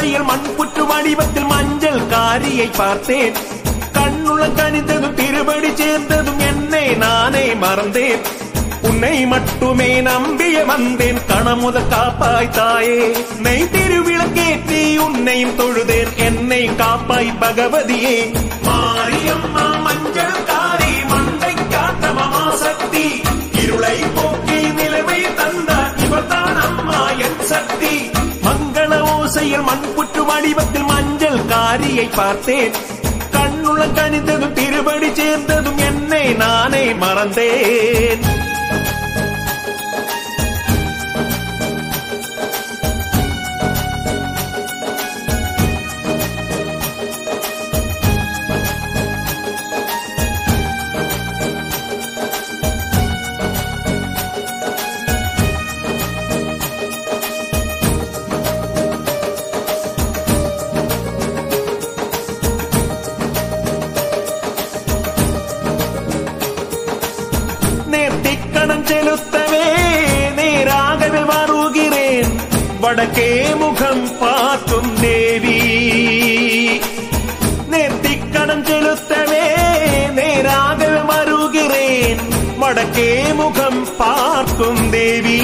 ஓசையில் மண்புற்று வடிவத்தில் மஞ்சள் காரியை பார்த்தேன். கண்ணுள்ள கனிந்ததும் திருபடி சேர்ந்ததும் என்னை நானே மறந்தேன். உன்னை மட்டுமே நம்பிய வந்தேன், கணமுத காப்பாய் தாயே. நெய் திருவிளக்கேற்றி உன்னையும் தொழுதேன், என்னை காப்பாய் பகவதியே. மாரியம்மா மஞ்சள் காரி மண்டை காத்த மகாசக்தி, இருளை போக்கி நிலைமை தந்தார் இவர்தான் அம்மா என் சக்தி. மங்கள ஓசையில் மண்புற்று வடிவத்தில் மஞ்சள் காரியை பார்த்தேன். கண்ணுள்ள கனிந்ததும் திருபடி சேர்ந்ததும் என்னை நானே மறந்தேன். நேர்த்திக்கடன் செலுத்தவே நேராகவே வருகிறேன், வடக்கே முகம் பார்க்கும் தேவி. நேர்த்திக்கடன் செலுத்தவே நேராகவே வருகிறேன், வடக்கே முகம் பார்க்கும் தேவி.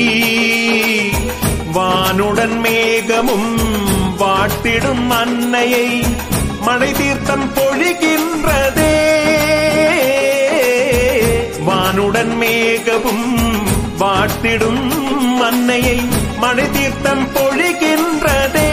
வானுடன் மேகமும் வாட்டிடும் அன்னையை மழை தீர்த்தம் பொழிகின்றதே. வானுடன் மேகமும் வாட்டிடும் அன்னையை மழை தீர்த்தம் பொழிகின்றதே.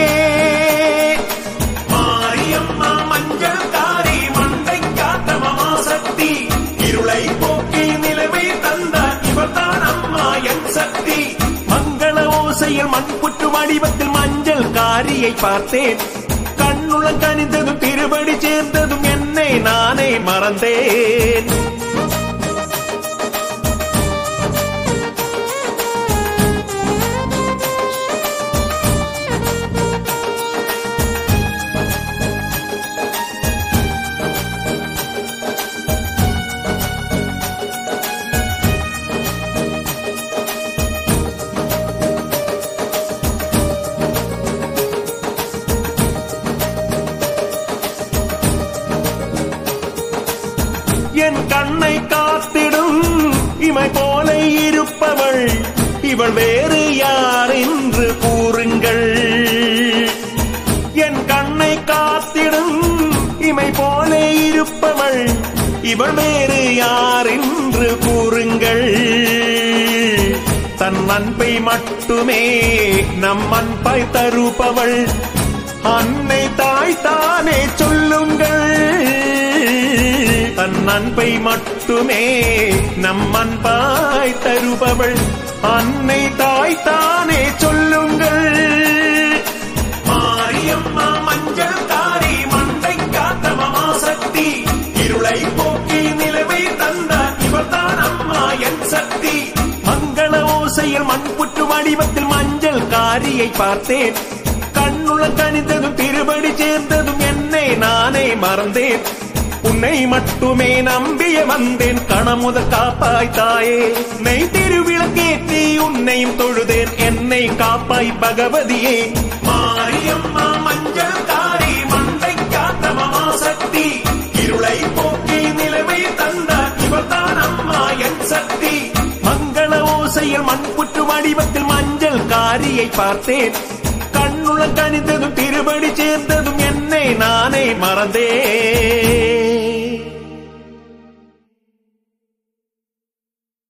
மாரியம்மா மஞ்சள் காரி மண்டை காத்த மகாசக்தி, இருளை போக்கி நிலைமை தந்தார் இவர்தான் அம்மா என் சக்தி. மங்கள ஓசையில் மண்புற்று வடிவத்தில் மஞ்சள் காரியை பார்த்தேன். கண்ணுள்ள கனிந்ததும் திருபடி சேர்ந்ததும் என்னை நானே மறந்தேன். என் கண்ணை காத்திடும் இமை போல இருப்பவள் இவள் வேறு யார் என்று கூறுங்கள். என் கண்ணை காத்திடும் இமை போல இருப்பவள் இவள் வேறு யார் என்று கூறுங்கள். தன் அன்பை மட்டுமே நம் அன்பை தருபவள் அன்னை தாய் தானே சொல்லுங்கள். தன் அன்பை மட்டுமே நம் அன்பாய் தருபவள் அன்னை தாய் தானே சொல்லுங்கள். மாரியம்மா மஞ்சள் காரி மண்டை காத்த மகாசக்தி, இருளை போக்கி நிலைமை தந்தார் இவர்தான் அம்மா என் சக்தி. மங்கள ஓசையில் மண்புற்று வடிவத்தில் மஞ்சள் காரியை பார்த்தேன். கண்ணுள்ள கனிந்ததும் திருபடி சேர்ந்ததும் என்னை நானே மறந்தேன். உன்னை மட்டுமே நம்பிய வந்தேன், கணமுத காப்பாய் தாயே. நெய் திருவிளக்கேற்றி உன்னையும் தொழுதேன், என்னை காப்பாய் பகவதியே. மாரியம்மா மஞ்சள் காரி மண்டை காத்த மகாசக்தி, இருளை போக்கி நிலைமை தந்தார் இவர்தான் அம்மா என் சக்தி. மங்கள ஓசையில் மண்புற்று வடிவத்தில் மஞ்சள் காரியை பார்த்தேன். கண்ணுள்ள கனிந்ததும் திருபடி சேர்ந்ததும் என்னை நானே மறந்தேன்.